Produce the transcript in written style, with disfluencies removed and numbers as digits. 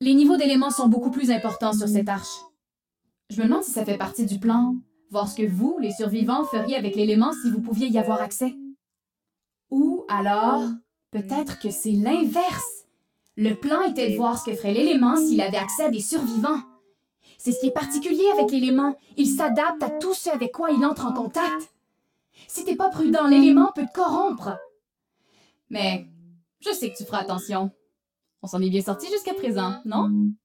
Les niveaux d'éléments sont beaucoup plus importants sur cette arche. Je me demande si ça fait partie du plan, voir ce que vous, les survivants, feriez avec l'élément si vous pouviez y avoir accès. Ou alors, peut-être que c'est l'inverse. Le plan était de voir ce que ferait l'élément s'il avait accès à des survivants. C'est ce qui est particulier avec l'élément. Il s'adapte à tout ce avec quoi il entre en contact. Si t'es pas prudent, l'élément peut te corrompre. Mais je sais que tu feras attention. On s'en est bien sorti jusqu'à présent, non?